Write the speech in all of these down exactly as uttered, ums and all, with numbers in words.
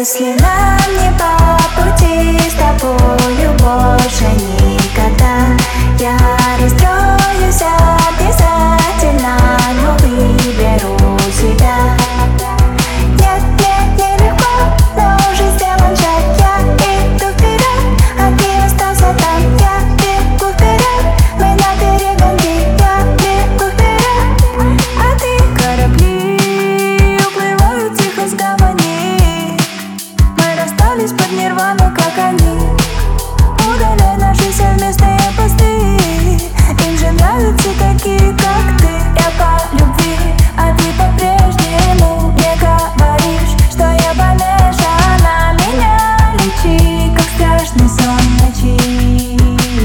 Если нам не по пути с тобою больше никогда, я расстроюсь обязательно, но выберу себя. Нет, нет, нелегко, но уже сделан шаг. Я иду вперед, а ты остался там. Я бегу вперед, мы на перегонке. Я бегу вперед, а ты. Корабли уплывают тихо с гавани. Мы расстались под нирвану, как они. Удаляй наши совместные посты. Им же нравятся такие, как ты. Я по любви, а ты по-прежнему не говоришь, что я помешана. Меня лечи, как страшный сон ночи.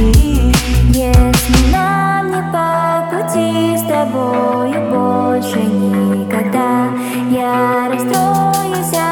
Если нам не по пути с тобою больше никогда, я расстроюсь